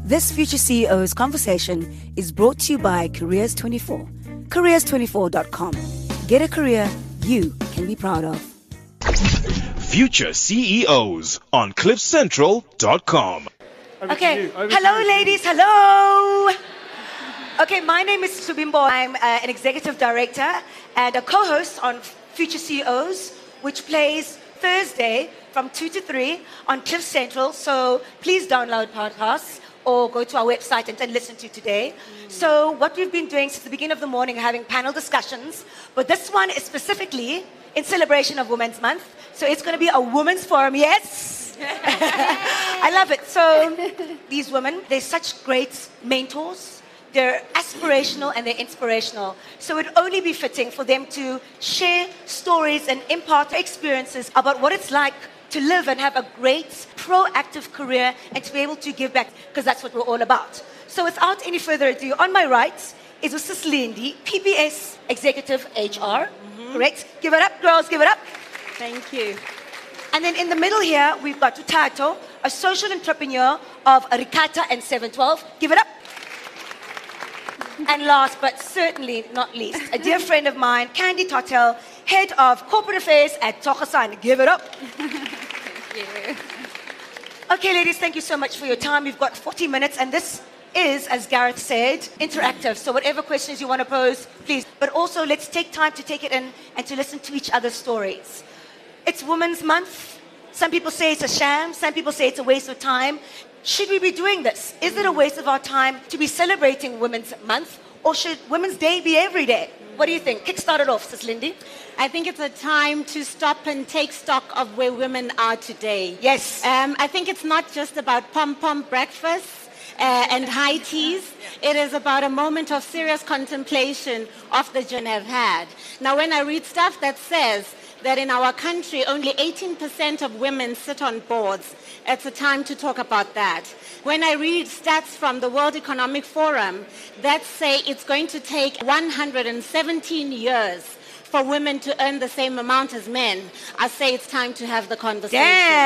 This Future CEO's conversation is brought to you by Careers24. Careers24.com. Get a career you can be proud of. Future CEOs on CliffCentral.com. Okay, hello ladies, hello. Okay, my name is Subimbo. I'm an executive director and a co-host on Future CEOs, which plays Thursday from 2 to 3 on Cliff Central. So please download podcasts or go to our website and listen to today. So what we've been doing since the beginning of the morning, having panel discussions, but this one is specifically in celebration of Women's Month. So it's going to be a women's forum, yes? I love it. So these women, they're such great mentors. They're aspirational and they're inspirational. So it would only be fitting for them to share stories and impart experiences about what it's like to live and have a great, proactive career and to be able to give back, because that's what we're all about. So without any further ado, on my right is Mrs. Lindy, PPS Executive HR. Correct? Give it up, girls, give it up. Thank you. And then in the middle here, we've got Tutato, a social entrepreneur of Ricata and 712. Give it up. And last but certainly not least, a dear friend of mine, Candy Totel, head of corporate affairs at Tokasan. Give it up. Thank you. Okay, ladies, thank you so much for your time. We've got 40 minutes, and this is, as Gareth said, interactive. So whatever questions you want to pose, please. But also, let's take time to take it in and to listen to each other's stories. It's Women's Month. Some people say it's a sham. Some people say it's a waste of time. Should we be doing this? Is it a waste of our time to be celebrating Women's Month? Or should Women's Day be every day? What do you think? Kickstart it off, Sis Lindy. I think it's a time to stop and take stock of where women are today. Yes. I think it's not just about pom-pom breakfasts and high teas. It is about a moment of serious contemplation of the journey I've had. Now, when I read stuff that says that in our country, only 18% of women sit on boards, it's a time to talk about that. When I read stats from the World Economic Forum that say it's going to take 117 years for women to earn the same amount as men, I say it's time to have the conversation.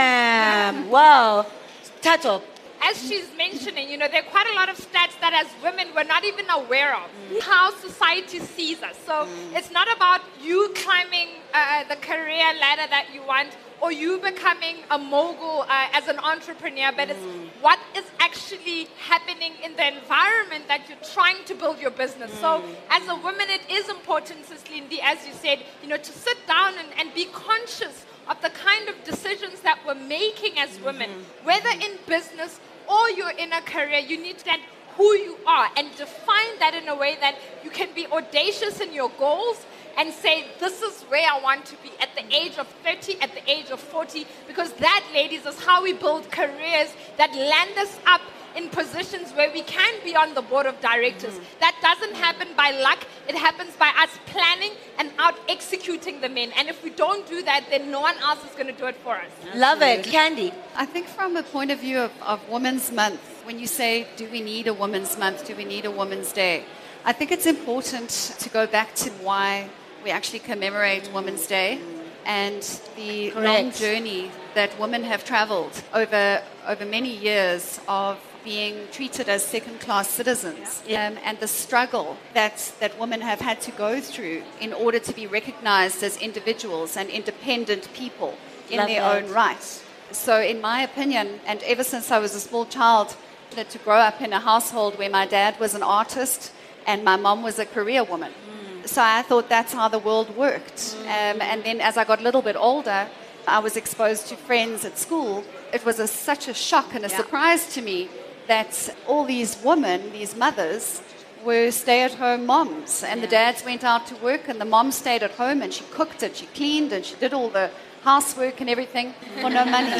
Damn! Wow. Tato. As she's mentioning, there are quite a lot of stats that as women we're not even aware of. How society sees us. So it's not about you climbing the career ladder that you want or you becoming a mogul as an entrepreneur, but it's what is actually happening in the environment that you're trying to build your business. So as a woman, it is important, Sis Lindy, as you said, to sit down and be conscious of the kind of decisions that we're making as women, whether in business or you're in a career. You need to understand who you are and define that in a way that you can be audacious in your goals and say, this is where I want to be at the age of 30, at the age of 40, because that, ladies, is how we build careers that land us up in positions where we can be on the board of directors. That doesn't happen by luck. It happens by us planning and out executing the men. And if we don't do that, then no one else is going to do it for us. Love it. Candy. I think from a point of view of Women's Month, when you say, do we need a Women's Month? Do we need a Women's Day? I think it's important to go back to why we actually commemorate Women's Day and the long journey that women have traveled over many years of being treated as second-class citizens, and the struggle that women have had to go through in order to be recognized as individuals and independent people in their own right. So in my opinion, and ever since I was a small child, to grow up in a household where my dad was an artist and my mom was a career woman. So I thought that's how the world worked. And then as I got a little bit older, I was exposed to friends at school. It was such a shock and a surprise to me that all these women, these mothers, were stay-at-home moms. And the dads went out to work and the mom stayed at home and she cooked and she cleaned and she did all the housework and everything for no money.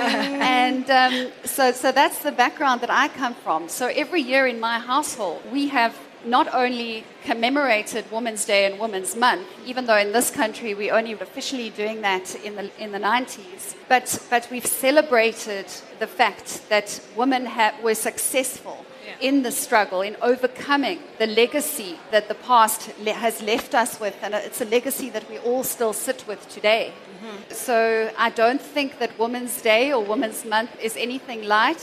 And so that's the background that I come from. So every year in my household, we have not only commemorated Women's Day and Women's Month, even though in this country we're only officially doing that in the 90s, but we've celebrated the fact that women were successful in the struggle, in overcoming the legacy that the past has left us with, and it's a legacy that we all still sit with today. So I don't think that Women's Day or Women's Month is anything light.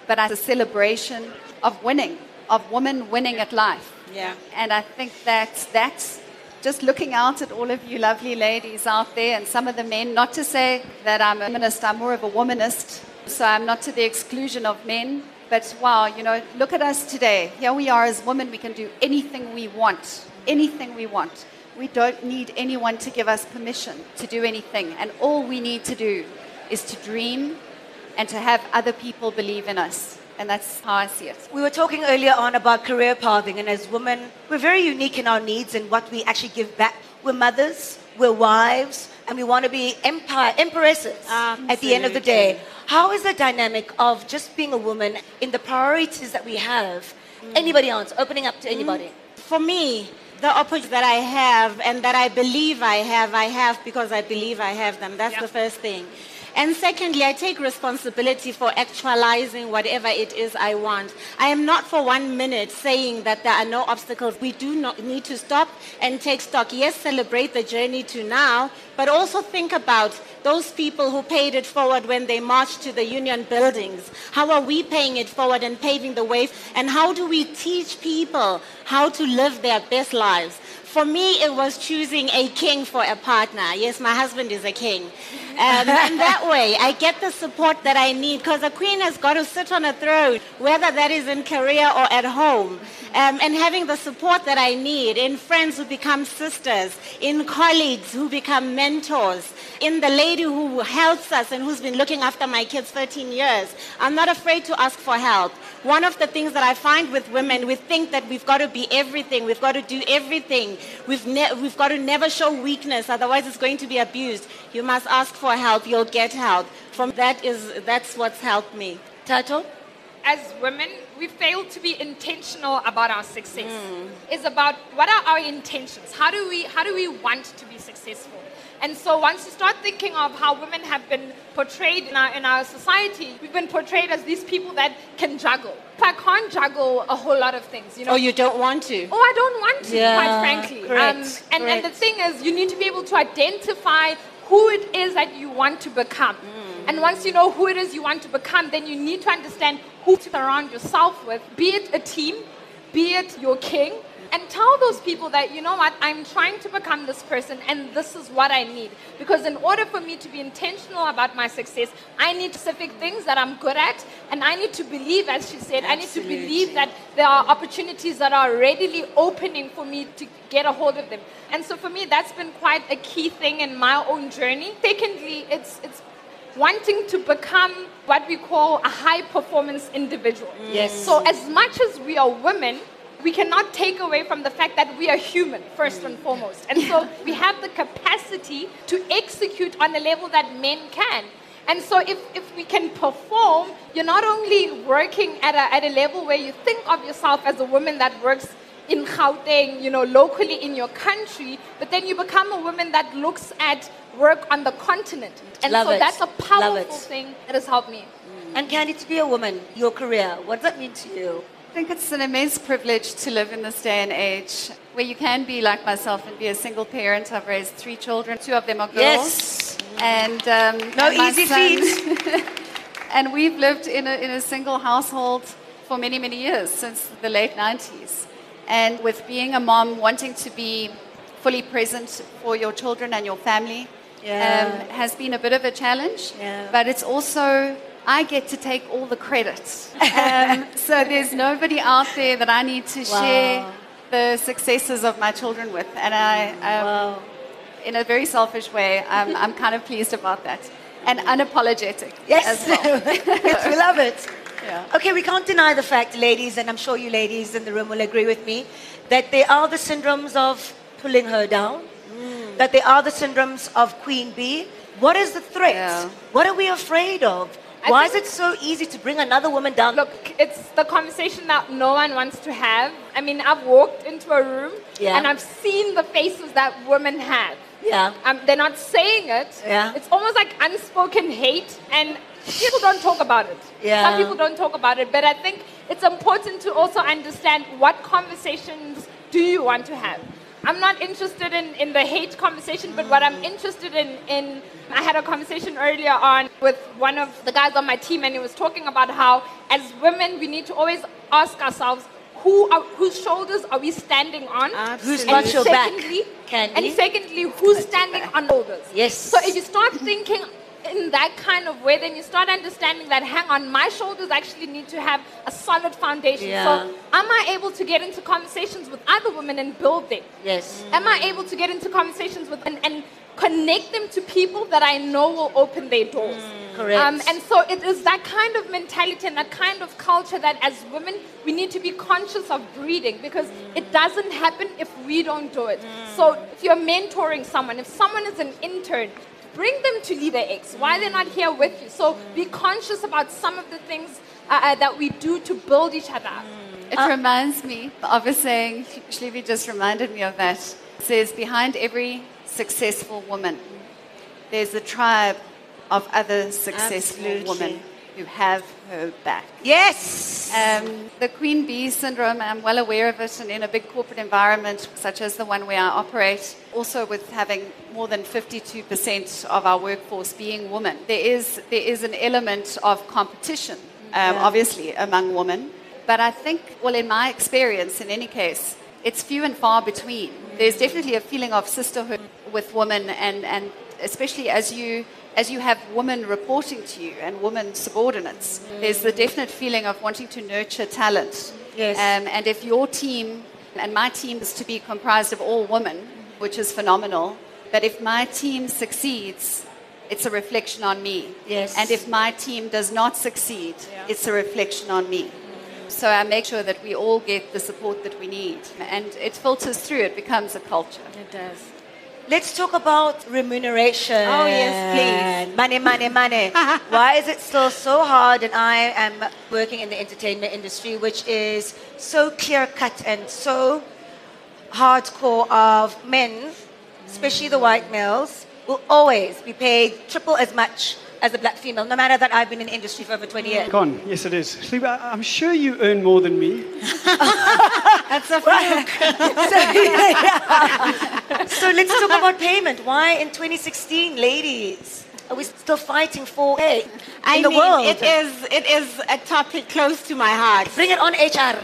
but as a celebration of winning, of women winning at life. Yeah. And I think that's just looking out at all of you lovely ladies out there and some of the men, not to say that I'm a feminist, I'm more of a womanist, so I'm not to the exclusion of men. But wow, look at us today. Here we are as women, we can do anything we want. Anything we want. We don't need anyone to give us permission to do anything. And all we need to do is to dream and to have other people believe in us. And that's how I see it. We were talking earlier on about career pathing, and as women, we're very unique in our needs and what we actually give back. We're mothers, we're wives, and we want to be empresses at the end of the day. How is the dynamic of just being a woman in the priorities that we have? Anybody else? Opening up to anybody. For me, the opportunity that I have and that I believe I have because I believe I have them. That's the first thing. And secondly, I take responsibility for actualizing whatever it is I want. I am not for 1 minute saying that there are no obstacles. We do not need to stop and take stock. Yes, celebrate the journey to now, but also think about those people who paid it forward when they marched to the union buildings. How are we paying it forward and paving the way? And how do we teach people how to live their best lives? For me, it was choosing a king for a partner. Yes, my husband is a king. And that way, I get the support that I need because a queen has got to sit on a throne, whether that is in career or at home. And having the support that I need in friends who become sisters, in colleagues who become mentors, in the lady who helps us and who's been looking after my kids 13 years. I'm not afraid to ask for help. One of the things that I find with women, we think that we've got to be everything, we've got to do everything, we've got to never show weakness, otherwise it's going to be abused. You must ask for help, you'll get help. That's what's helped me. Tato? As women, we fail to be intentional about our success. It's about what are our intentions? How do we want to be successful? And so once you start thinking of how women have been portrayed in our society, we've been portrayed as these people that can juggle. I can't juggle a whole lot of things, Oh, you don't want to? Oh, I don't want to, quite frankly. Correct. And the thing is, you need to be able to identify who it is that you want to become. And once you know who it is you want to become, then you need to understand who to surround yourself with, be it a team, be it your king, and tell those people that, you know what, I'm trying to become this person and this is what I need. Because in order for me to be intentional about my success, I need specific things that I'm good at, and I need to believe, as she said, I need to believe that there are opportunities that are readily opening for me to get a hold of them. And so for me, that's been quite a key thing in my own journey. Secondly, it's wanting to become what we call a high-performance individual. Yes. So as much as we are women, we cannot take away from the fact that we are human, first and foremost. And so we have the capacity to execute on a level that men can. And so if we can perform, you're not only working at a level where you think of yourself as a woman that works in Gauteng, locally in your country, but then you become a woman that looks at work on the continent. And that's a powerful thing that has helped me. And Candy, to be a woman, your career, what does that mean to you? I think it's an immense privilege to live in this day and age where you can be like myself and be a single parent. I've raised 3 children. 2 of them are girls. Yes. And no and my easy son, feat. And we've lived in a single household for many, many years, since the late 90s. And with being a mom, wanting to be fully present for your children and your family has been a bit of a challenge. Yeah. But it's also, I get to take all the credit. So there's nobody out there that I need to share the successes of my children with. And I in a very selfish way, I'm kind of pleased about that. And unapologetic as well. Yes, we love it. Yeah. Okay, we can't deny the fact, ladies, and I'm sure you ladies in the room will agree with me, that there are the syndromes of pulling her down, that there are the syndromes of Queen Bee. What is the threat? Yeah. What are we afraid of? Why is it so easy to bring another woman down? Look, it's the conversation that no one wants to have. I mean, I've walked into a room and I've seen the faces that women have. Yeah. They're not saying it. Yeah. It's almost like unspoken hate, and people don't talk about it. Yeah. Some people don't talk about it, but I think it's important to also understand what conversations do you want to have. I'm not interested in the hate conversation, but what I'm interested in, I had a conversation earlier on with one of the guys on my team, and he was talking about how, as women, we need to always ask ourselves, whose shoulders are we standing on? Who's got your back? And secondly, who's standing on shoulders? Yes. So if you start thinking in that kind of way, then you start understanding that, hang on, my shoulders actually need to have a solid foundation. Yeah. So am I able to get into conversations with other women and build them? Yes. Am I able to get into conversations with and connect them to people that I know will open their doors? Correct. And so it is that kind of mentality and that kind of culture that as women, we need to be conscious of breeding, because it doesn't happen if we don't do it. So if you're mentoring someone, if someone is an intern, bring them to Leader X. Why they're not here with you? So be conscious about some of the things that we do to build each other up. It reminds me of a saying, Shlevi just reminded me of that. It says, behind every successful woman, there's a tribe of other successful women who have her back. Yes. The Queen Bee syndrome, I'm well aware of it, and in a big corporate environment such as the one where I operate, also with having more than 52% of our workforce being women, there is an element of competition, obviously, among women. But I think, well, in my experience, in any case, it's few and far between. There's definitely a feeling of sisterhood with women, and especially as you have women reporting to you and women subordinates, there's the definite feeling of wanting to nurture talent. Yes. And if your team, and my team is to be comprised of all women, which is phenomenal, but if my team succeeds, it's a reflection on me. Yes. And if my team does not succeed, it's a reflection on me. So I make sure that we all get the support that we need. And it filters through, it becomes a culture. It does. Let's talk about remuneration. Oh, yes, please. Money, money, money. Why is it still so hard? And I am working in the entertainment industry, which is so clear-cut and so hardcore of men, especially the white males, will always be paid triple as much as a black female, no matter that I've been in the industry for over 20 years. Gone. Yes, it is. Shlevi, I'm sure you earn more than me. That's a fact. So let's talk about payment. Why in 2016, ladies, are we still fighting for pay in the world? It is a topic close to my heart. Bring it on, HR.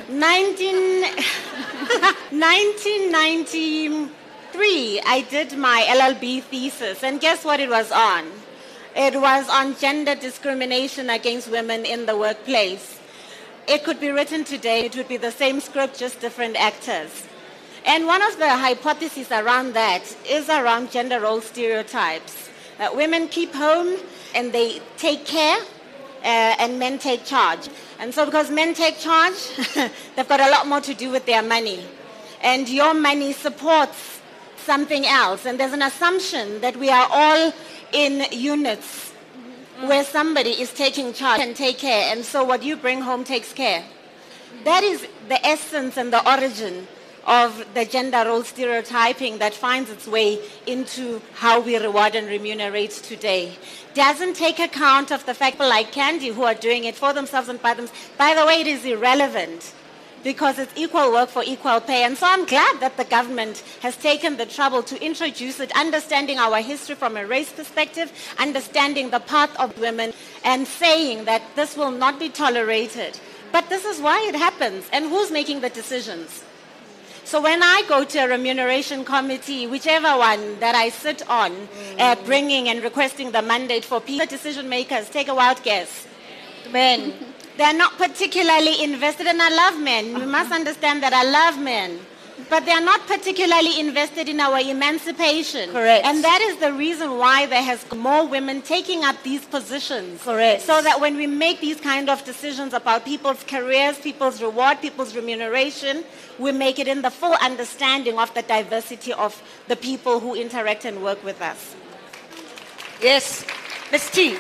1993, I did my LLB thesis, and guess what it was on? It was on gender discrimination against women in the workplace. It could be written today, it would be the same script, just different actors. And one of the hypotheses around that is around gender role stereotypes. That women keep home and they take care, and men take charge. And so because men take charge, they've got a lot more to do with their money. And your money supports something else. And there's an assumption that we are all in units where somebody is taking charge and take care, and so what you bring home takes care. That is the essence and the origin of the gender role stereotyping that finds its way into how we reward and remunerate today. Doesn't take account of the fact people like Candy who are doing it for themselves and by themselves. By the way, it is irrelevant, because it's equal work for equal pay. And so I'm glad that the government has taken the trouble to introduce it, understanding our history from a race perspective, understanding the path of women, and saying that this will not be tolerated. But this is why it happens, and who's making the decisions? So when I go to a remuneration committee, whichever one that I sit on, bringing and requesting the mandate for people, decision makers, take a wild guess. Men. They're not particularly invested, and I love men. You must understand that I love men. But they're not particularly invested in our emancipation. Correct. And that is the reason why there has more women taking up these positions. Correct. So that when we make these kind of decisions about people's careers, people's reward, people's remuneration, we make it in the full understanding of the diversity of the people who interact and work with us. Yes. Ms. T.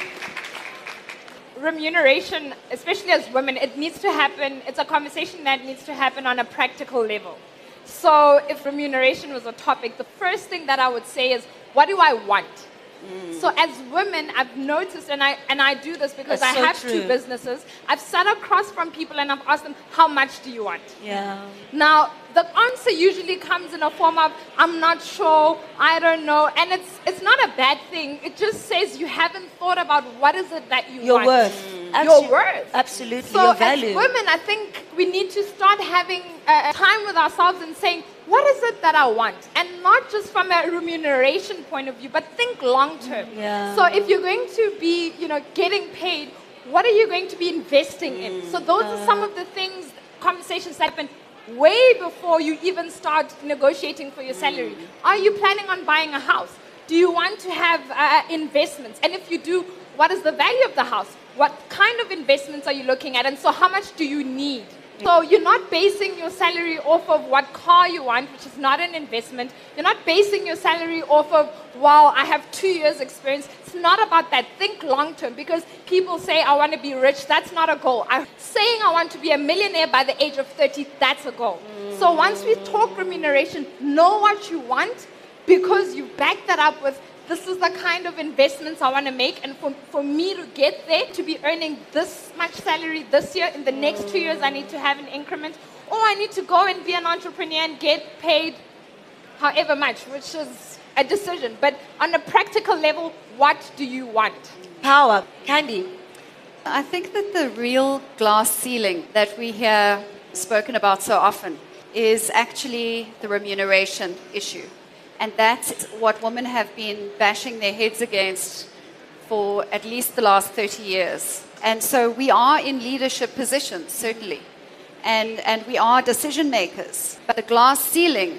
Remuneration, especially as women, it needs to happen. It's a conversation that needs to happen on a practical level. So if remuneration was a topic, the first thing that I would say is, what do I want? So as women, I've noticed, and I do this because That's I so have true. two businesses. I've sat across from people and I've asked them, how much do you want? Yeah. Now, the answer usually comes in a form of, I'm not sure, I don't know. And it's not a bad thing. It just says you haven't thought about what is it that you Your want. worth. Your worth. Absolutely. So Your as value. women, I think we need to start having time with ourselves and saying, what is it that I want? And not just from a remuneration point of view, but think long term. Yeah. So if you're going to be, getting paid, what are you going to be investing in? So those are some of the things, conversations that happen way before you even start negotiating for your salary. Are you planning on buying a house? Do you want to have investments? And if you do, what is the value of the house? What kind of investments are you looking at? And so how much do you need? So you're not basing your salary off of what car you want, which is not an investment. You're not basing your salary off of, wow, I have 2 years experience. It's not about that. Think long term, because people say, I want to be rich. That's not a goal. I'm saying I want to be a millionaire by the age of 30. That's a goal. So once we talk remuneration, know what you want, because you back that up with, this is the kind of investments I want to make. And for me to get there, to be earning this much salary this year, in the next 2 years, I need to have an increment. Or I need to go and be an entrepreneur and get paid however much, which is a decision. But on a practical level, what do you want? Power. Candy. I think that the real glass ceiling that we hear spoken about so often is actually the remuneration issue. And that's what women have been bashing their heads against for at least the last 30 years. And so we are in leadership positions, certainly. And we are decision makers. But the glass ceiling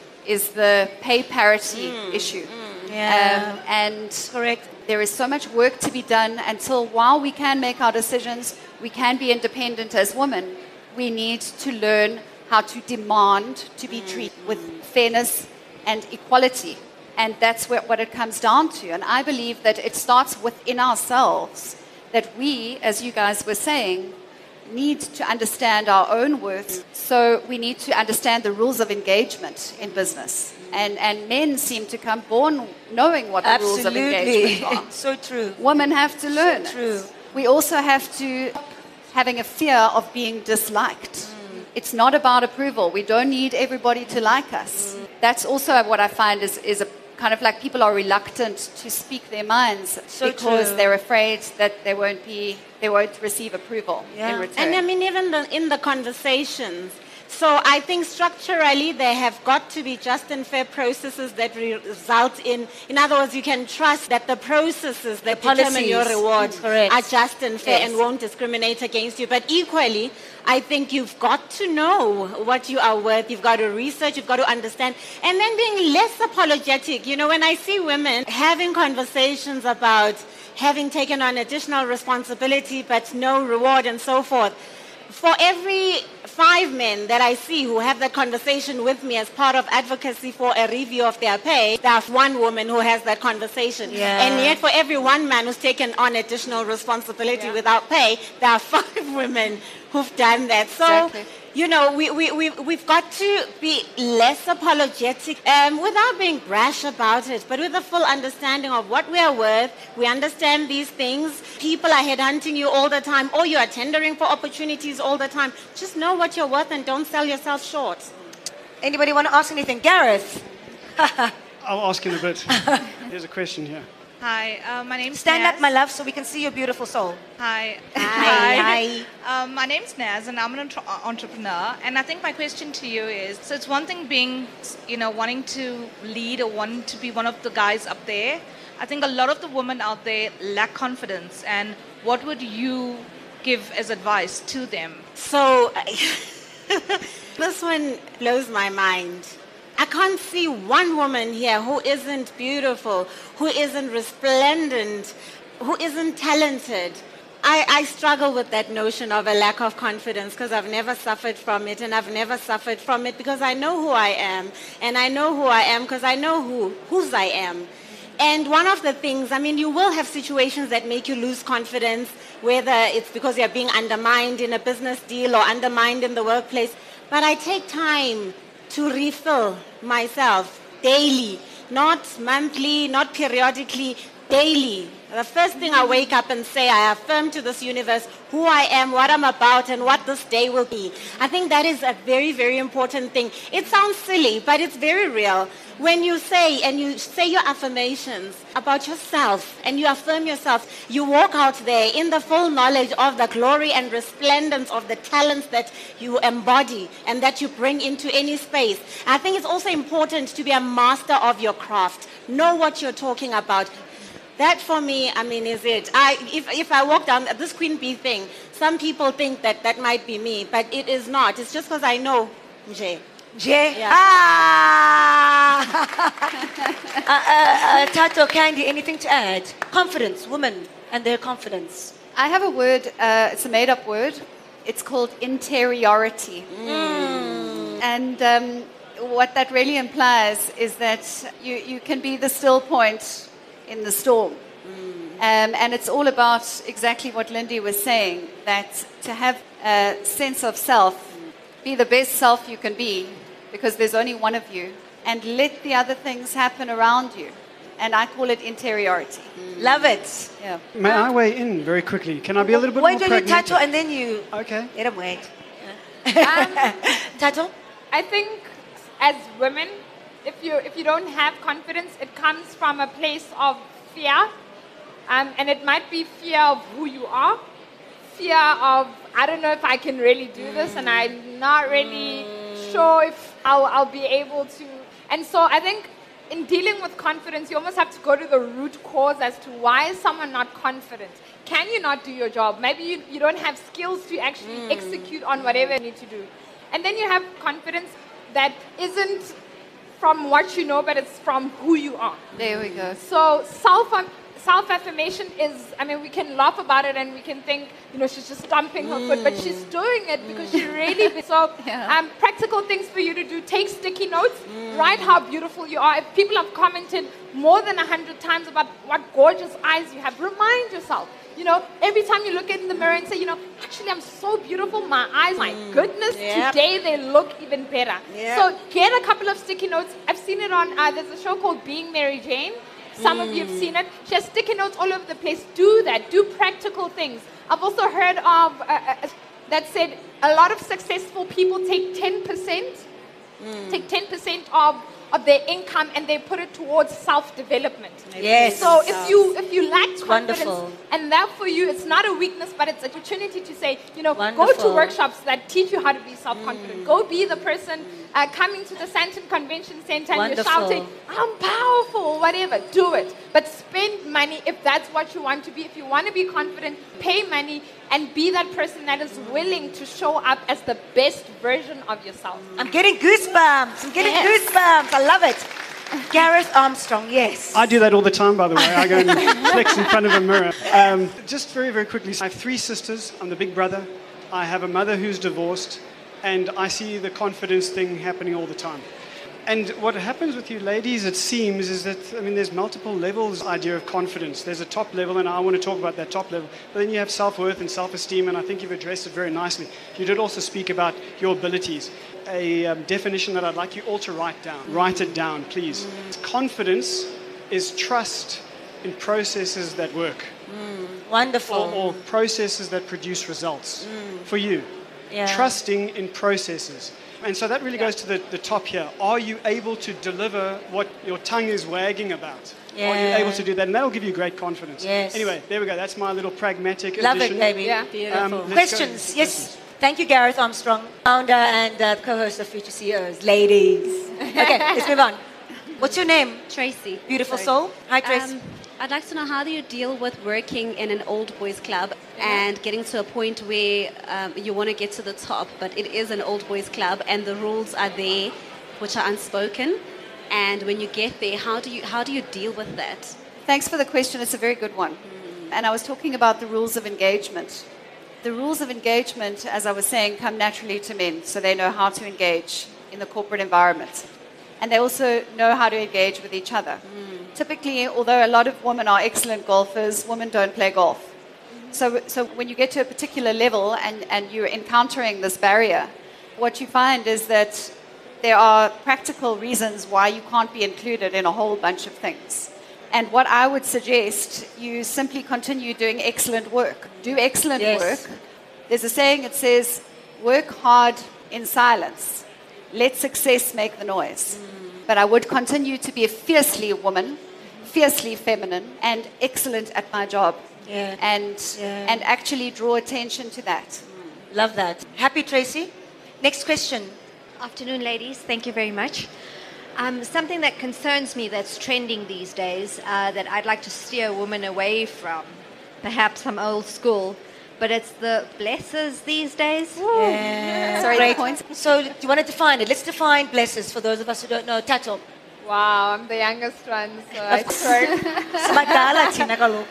is the pay parity issue. Yeah. And Correct. there is so much work to be done until, while we can make our decisions, we can be independent as women, we need to learn how to demand to be treated with fairness and equality. And that's what it comes down to. And I believe that it starts within ourselves, that we, as you guys were saying, need to understand our own worth. So we need to understand the rules of engagement in business. And men seem to come born knowing what the rules of engagement are. So true. Women have to learn So true. it. We also have to having a fear of being disliked. It's not about approval. We don't need everybody to like us. That's also what I find is a kind of like people are reluctant to speak their minds So because true. they're afraid that they won't receive approval Yeah. in return. And I mean, even in the conversations. So I think structurally there have got to be just and fair processes that result in other words, you can trust that the processes that determine your policies. reward Correct. are just and fair Yes. and won't discriminate against you. But equally, I think you've got to know what you are worth. You've got to research, you've got to understand. And then being less apologetic. You know, when I see women having conversations about having taken on additional responsibility but no reward and so forth, for every 5 men that I see who have that conversation with me as part of advocacy for a review of their pay, there's one woman who has that conversation. Yeah. And yet for every one man who's taken on additional responsibility without pay, there are 5 women who've done that. So, Exactly. you know, we've got to be less apologetic without being brash about it, but with a full understanding of what we are worth. We understand these things. People are headhunting you all the time, or you are tendering for opportunities all the time. Just know what you're worth and don't sell yourself short. Anybody want to ask anything? Gareth. I'll ask in a bit. There's a question here. Hi, my name's Stand Naz. up, my love, so we can see your beautiful soul. Hi. Hi. My name's Naz, and I'm an entrepreneur. And I think my question to you is: so it's one thing being, wanting to lead or wanting to be one of the guys up there. I think a lot of the women out there lack confidence. And what would you give as advice to them? So this one blows my mind. I can't see one woman here who isn't beautiful, who isn't resplendent, who isn't talented. I struggle with that notion of a lack of confidence because I've never suffered from it, and I've never suffered from it because I know who I am, and I know who I am because I know whose I am. And one of the things, I mean, you will have situations that make you lose confidence, whether it's because you're being undermined in a business deal or undermined in the workplace. But I take time to refill myself daily not monthly, not periodically, daily. The first thing I wake up and say, I affirm to this universe who I am, what I'm about, and what this day will be. I think that is a very, very important thing. It sounds silly, but it's very real. When you say your affirmations about yourself and you affirm yourself, you walk out there in the full knowledge of the glory and resplendence of the talents that you embody and that you bring into any space. I think it's also important to be a master of your craft. Know what you're talking about. That for me, I mean, is it. If I walk down this Queen Bee thing, some people think that might be me, but it is not. It's just because I know Nje. Nje? Yeah. Tato, Candy, anything to add? Confidence, women and their confidence. I have a word, it's a made-up word. It's called interiority. And what that really implies is that you can be the still point in the storm. And it's all about exactly what Lindy was saying, that to have a sense of self, be the best self you can be, because there's only one of you, and let the other things happen around you. And I call it interiority. Love it. Yeah. May I weigh in very quickly? Can I be a little bit more Wait till you pragmatic? Tato and then you... Okay. Let him wait. Tato? I think as women, if you don't have confidence, it comes from a place of fear. And it might be fear of who you are, fear of, I don't know if I can really do this, and I'm not really sure if I'll be able to. And so I think in dealing with confidence, you almost have to go to the root cause as to why is someone not confident? Can you not do your job? Maybe you don't have skills to actually execute on whatever you need to do. And then you have confidence that isn't from what you know, but it's from who you are. There we go. So self-affirmation is, I mean, we can laugh about it and we can think, she's just stomping her foot, but she's doing it because she really... So practical things for you to do, take sticky notes, write how beautiful you are. If people have commented more than 100 times about what gorgeous eyes you have, remind yourself. Every time you look in the mirror and say, actually I'm so beautiful, my eyes, my goodness, today they look even better. Yep. So get a couple of sticky notes. I've seen it on, there's a show called Being Mary Jane. Some of you have seen it. She has sticky notes all over the place. Do that. Do practical things. I've also heard of that said a lot of successful people take 10%, take 10% of their income and they put it towards self-development. Yes. So if you lack confidence, wonderful. and that for you, it's not a weakness, but it's an opportunity to say, go to Wonderful. workshops that teach you how to be self-confident. Go be the person coming to the Sandton Convention Center and you're Wonderful. shouting, I'm powerful, whatever, do it. But spend money if that's what you want to be. If you want to be confident, pay money and be that person that is willing to show up as the best version of yourself. I'm getting goosebumps. Goosebumps. I love it. Gareth Armstrong, yes. I do that all the time, by the way. I go and flex in front of a mirror. Just very, very quickly, I have 3 sisters. I'm the big brother. I have a mother who's divorced. And I see the confidence thing happening all the time. And what happens with you ladies, it seems, is that, there's multiple levels idea of confidence. There's a top level, and I want to talk about that top level. But then you have self-worth and self-esteem, and I think you've addressed it very nicely. You did also speak about your abilities. A definition that I'd like you all to write down. Write it down, please. Confidence is trust in processes that work. Wonderful. Or processes that produce results for you. Yeah. Trusting in processes. And so that really goes to the top here. Are you able to deliver what your tongue is wagging about? Yeah. Are you able to do that? And that'll give you great confidence. Yes. Anyway, there we go. That's my little pragmatic Love addition. it, baby. Yeah, beautiful. Let's Questions? go. Yes. Thank you, Gareth Armstrong, founder and co-host of Future CEOs. Ladies. Okay, let's move on. What's your name? Tracy. Beautiful soul. Hi, Trace. I'd like to know, how do you deal with working in an old boys club and getting to a point where you want to get to the top, but it is an old boys club and the rules are there, which are unspoken. And when you get there, how do you deal with that? Thanks for the question. It's a very good one. And I was talking about the rules of engagement. The rules of engagement, as I was saying, come naturally to men, so they know how to engage in the corporate environment. And they also know how to engage with each other. Typically, although a lot of women are excellent golfers, women don't play golf. So when you get to a particular level and you're encountering this barrier, what you find is that there are practical reasons why you can't be included in a whole bunch of things. And what I would suggest, you simply continue doing excellent work. Do excellent work. There's a saying, it says, work hard in silence. Let success make the noise. But I would continue to be a fiercely woman, fiercely feminine, and excellent at my job. And actually draw attention to that. Love that. Happy, Tracy? Next question. Afternoon, ladies. Thank you very much. Something that concerns me that's trending these days that I'd like to steer women away from. Perhaps I'm old school, but it's the blessers these days. Yeah. Sorry, Great. points. So do you want to define it? Let's define blessers for those of us who don't know. Tato. Wow, I'm the youngest one, so I swear. Samadala, Tina Kalo.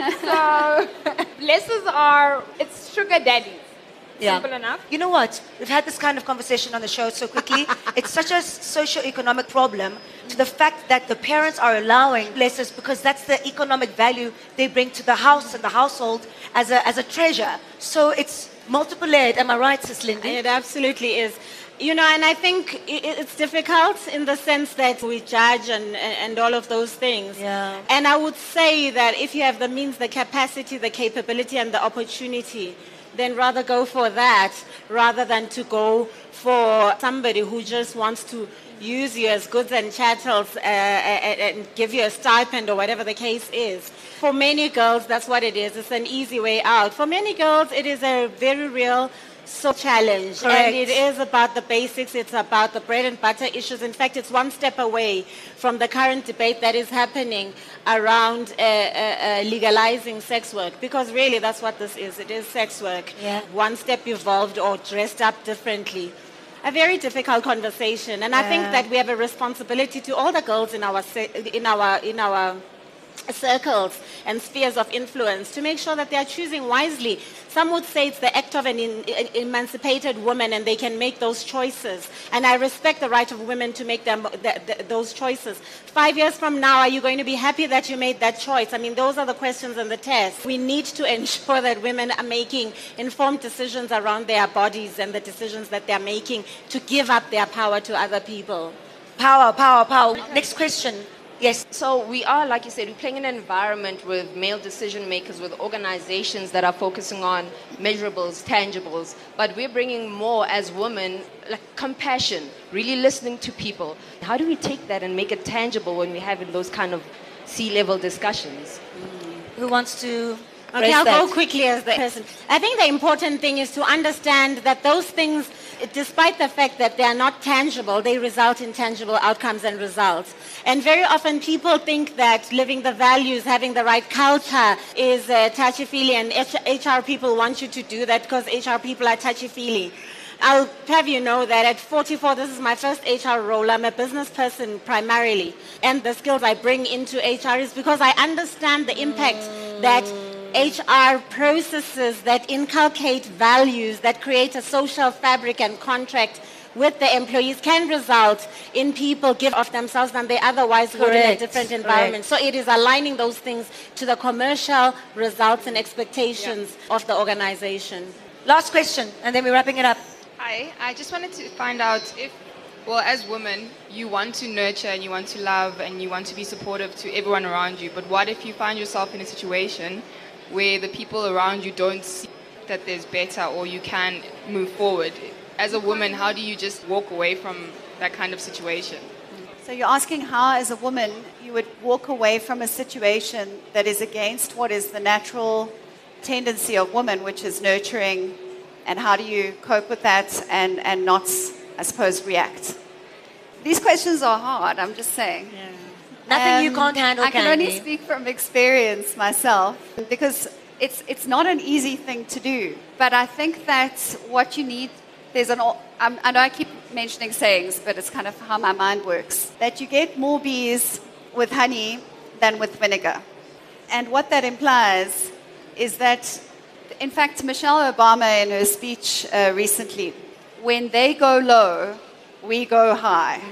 So, blessers are, it's sugar daddies. Simple enough. You know what? We've had this kind of conversation on the show so quickly. It's such a socio-economic problem to the fact that the parents are allowing blessers because that's the economic value they bring to the house and the household as a treasure. So it's multiple layered. Am I right, Sis Lindy? It absolutely is. You know, and I think it's difficult in the sense that we judge and all of those things. Yeah. And I would say that if you have the means, the capacity, the capability, and the opportunity, then rather go for that rather than to go for somebody who just wants to use you as goods and chattels and give you a stipend or whatever the case is. For many girls, that's what it is. It's an easy way out. For many girls, it is a very real challenge. Correct. And it is about the basics. It's about the bread and butter issues. In fact, it's one step away from the current debate that is happening around legalizing sex work. Because really, that's what this is. It is sex work. Yeah. One step evolved or dressed up differently. A very difficult conversation. And I think that we have a responsibility to all the girls in our circles and spheres of influence to make sure that they are choosing wisely. Some would say it's the act of an emancipated woman and they can make those choices. And I respect the right of women to make those choices. 5 years from now, are you going to be happy that you made that choice? I mean, those are the questions and the tests. We need to ensure that women are making informed decisions around their bodies and the decisions that they're making to give up their power to other people. Power, power, power. Next question. Yes. So we are, like you said, we're playing in an environment with male decision makers, with organizations that are focusing on measurables, tangibles, but we're bringing more as women, like compassion, really listening to people. How do we take that and make it tangible when we're having those kind of C-level discussions? Who wants to Okay, I'll that? go quickly as the person. I think the important thing is to understand that those things, despite the fact that they are not tangible, they result in tangible outcomes and results. And very often people think that living the values, having the right culture is touchy-feely, and HR people want you to do that because HR people are touchy-feely. I'll have you know that at 44, this is my first HR role. I'm a business person primarily. And the skills I bring into HR is because I understand the impact that HR processes that inculcate values, that create a social fabric and contract with the employees can result in people give of themselves than they otherwise would in a different environment. So it is aligning those things to the commercial results and expectations of the organization. Last question, and then we're wrapping it up. Hi, I just wanted to find out if, well, as women, you want to nurture and you want to love and you want to be supportive to everyone around you, but what if you find yourself in a situation where the people around you don't see that there's better or you can move forward? As a woman, how do you just walk away from that kind of situation? So you're asking how, as a woman, you would walk away from a situation that is against what is the natural tendency of women, which is nurturing, and how do you cope with that and not, I suppose, react? These questions are hard, I'm just saying. Yeah. Nothing you can't handle, I can only Candy. speak from experience myself because it's not an easy thing to do. But I think that what you need, I know I keep mentioning sayings, but it's kind of how my mind works, that you get more bees with honey than with vinegar. And what that implies is that, in fact, Michelle Obama in her speech recently, when they go low, we go high.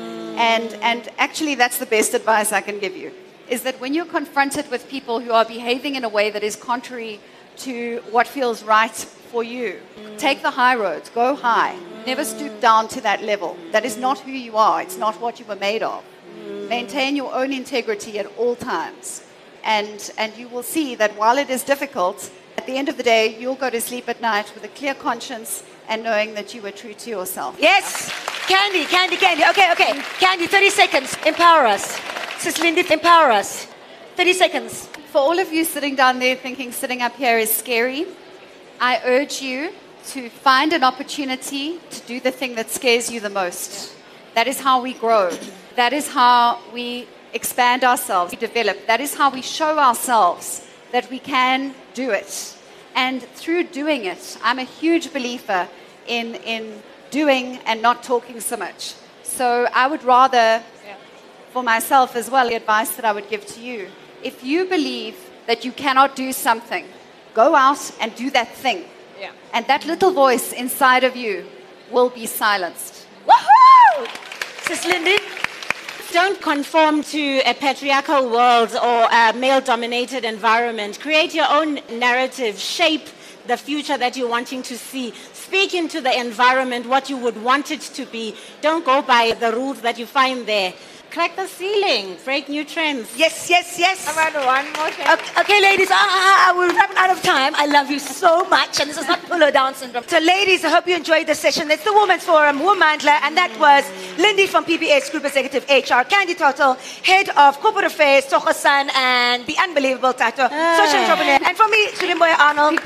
And actually, that's the best advice I can give you, is that when you're confronted with people who are behaving in a way that is contrary to what feels right for you. Take the high road, go high. Never stoop down to that level. That is not who you are. It's not what you were made of. Maintain your own integrity at all times. And you will see that while it is difficult, at the end of the day, you'll go to sleep at night with a clear conscience and knowing that you were true to yourself. Yes! Candy. Okay. Candy, 30 seconds. Empower us. Sis Lindy, empower us. 30 seconds. For all of you sitting down there thinking sitting up here is scary, I urge you to find an opportunity to do the thing that scares you the most. That is how we grow. That is how we expand ourselves, we develop. That is how we show ourselves that we can do it. And through doing it, I'm a huge believer in doing and not talking so much. So I would rather, for myself as well, the advice that I would give to you, if you believe that you cannot do something, go out and do that thing. Yeah. And that little voice inside of you will be silenced. Woohoo! Sis Lindy? Don't conform to a patriarchal world or a male-dominated environment. Create your own narrative. Shape the future that you're wanting to see. Speak into the environment what you would want it to be. Don't go by the rules that you find there. Crack the ceiling. Break new trends. Yes. About one more thing. Okay, ladies, we're running out of time. I love you so much, and this is not pull-her down syndrome. So, ladies, I hope you enjoyed the session. It's the Women's Forum, Woomandla, and that was Lindy from PBS Group Executive HR, Candy Tuttle, Head of Corporate Affairs, Soko San, and the unbelievable Tato, Social Entrepreneur. And from me, Sulimboya Arnold.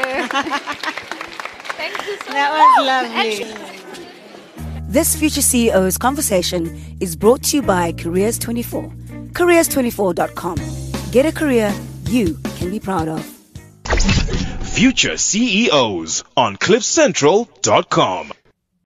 Thank you so much. That was lovely. This Future CEO's conversation is brought to you by Careers24. Careers24.com. Get a career you can be proud of. Future CEOs on CliffCentral.com.